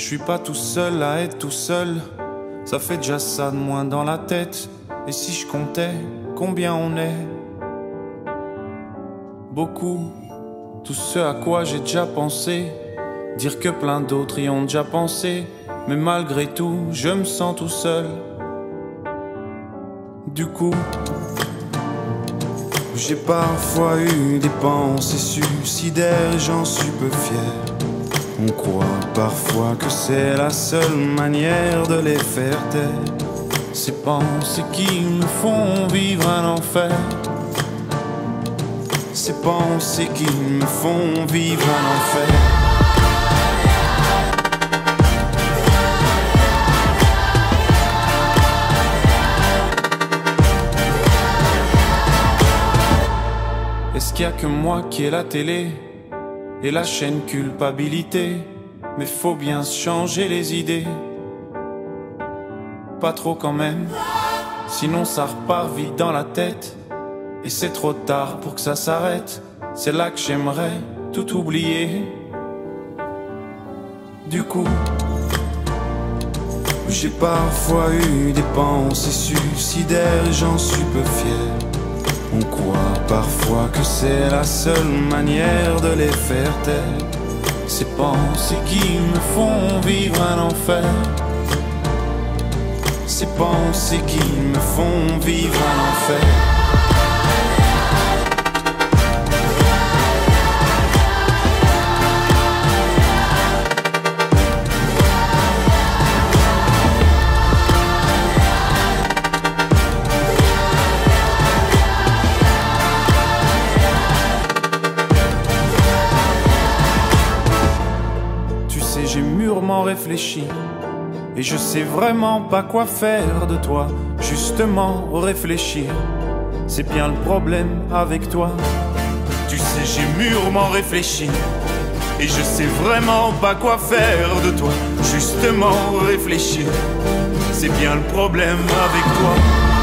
suis pas tout seul à être tout seul. Ça fait déjà ça de moins dans la tête. Et si je comptais combien on est? Beaucoup. Tout ce à quoi j'ai déjà pensé. Dire que plein d'autres y ont déjà pensé. Mais malgré tout, je me sens tout seul. Du coup, j'ai parfois eu des pensées suicidaires et j'en suis peu fier. On croit parfois que c'est la seule manière de les faire taire. Ces pensées qui me font vivre un enfer. Ces pensées qui me font vivre un enfer. Est-ce qu'il y a que moi qui ai la télé et la chaîne culpabilité? Mais faut bien se changer les idées. Pas trop quand même, sinon ça repart vite dans la tête. Et c'est trop tard pour que ça s'arrête. C'est là que j'aimerais tout oublier. Du coup, j'ai parfois eu des pensées suicidaires et j'en suis peu fier. On croit parfois que c'est la seule manière de les faire taire. Ces pensées qui me font vivre un enfer. Ces pensées qui me font vivre un enfer. J'ai mûrement réfléchi et je sais vraiment pas quoi faire de toi. Justement réfléchir, c'est bien le problème avec toi. Tu sais, j'ai mûrement réfléchi et je sais vraiment pas quoi faire de toi. Justement réfléchir, c'est bien le problème avec toi.